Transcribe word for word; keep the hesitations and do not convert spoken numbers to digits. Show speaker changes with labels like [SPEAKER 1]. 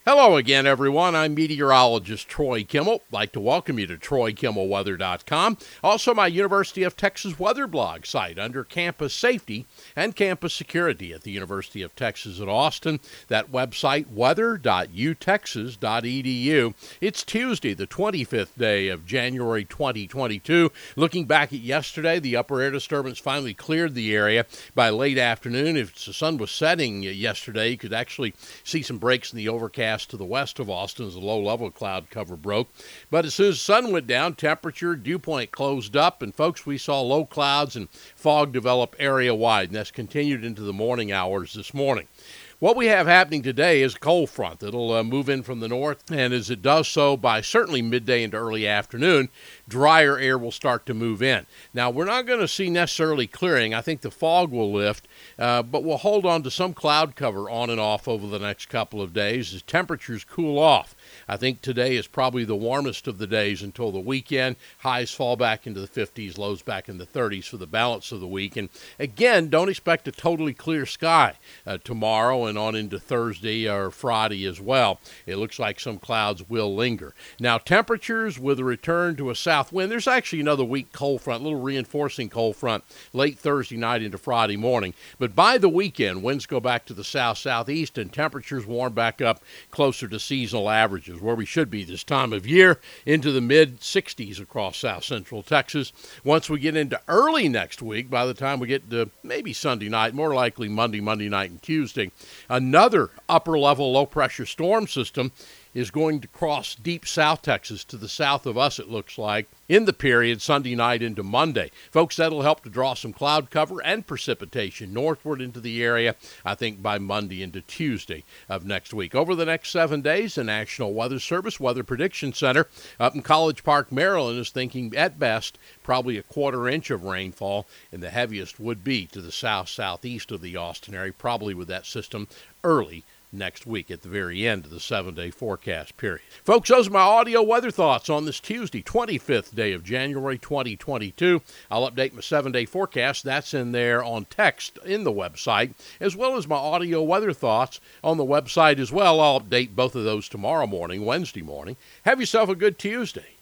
[SPEAKER 1] Hello again, everyone. I'm meteorologist Troy Kimmel. I'd like to welcome you to Troy Kimmel Weather dot com. Also, my University of Texas weather blog site under campus safety and campus security at the University of Texas at Austin. That website, weather dot u texas dot e d u. It's Tuesday, the twenty-fifth day of January twenty twenty-two. Looking back at yesterday, the upper air disturbance finally cleared the area by late afternoon. If the sun was setting yesterday, you could actually see some breaks in the overcast to the west of Austin as a low-level cloud cover broke. But as soon as the sun went down, temperature, dew point closed up, and folks, we saw low clouds and fog develop area-wide, and that's continued into the morning hours this morning. What we have happening today is a cold front that'll uh, move in from the north, and as it does so by certainly midday into early afternoon, drier air will start to move in. Now, we're not going to see necessarily clearing. I think the fog will lift, uh, but we'll hold on to some cloud cover on and off over the next couple of days as temperatures cool off. I think today is probably the warmest of the days until the weekend. Highs fall back into the fifties, lows back in the thirties for the balance of the week. And again, don't expect a totally clear sky uh, tomorrow and on into Thursday or Friday as well. It looks like some clouds will linger. Now, temperatures with a return to a south wind. There's actually another weak cold front, a little reinforcing cold front late Thursday night into Friday morning. But by the weekend, winds go back to the south-southeast and temperatures warm back up closer to seasonal averages, where we should be this time of year, into the mid sixties across south central Texas. Once we get into early next week, by the time we get to maybe Sunday night, more likely Monday, Monday night, and Tuesday, another upper-level low-pressure storm system is going to cross deep South Texas to the south of us, it looks like, in the period Sunday night into Monday. Folks, that'll help to draw some cloud cover and precipitation northward into the area, I think, by Monday into Tuesday of next week. Over the next seven days, the National Weather Service Weather Prediction Center up in College Park, Maryland, is thinking at best probably a quarter inch of rainfall, and the heaviest would be to the south-southeast of the Austin area, probably with that system early next week at the very end of the seven-day forecast period. Folks, those are my audio weather thoughts on this Tuesday, twenty-fifth day of January twenty twenty-two. I'll update my seven-day forecast. That's in there on text in the website, as well as my audio weather thoughts on the website as well. I'll update both of those tomorrow morning, Wednesday morning. Have yourself a good Tuesday.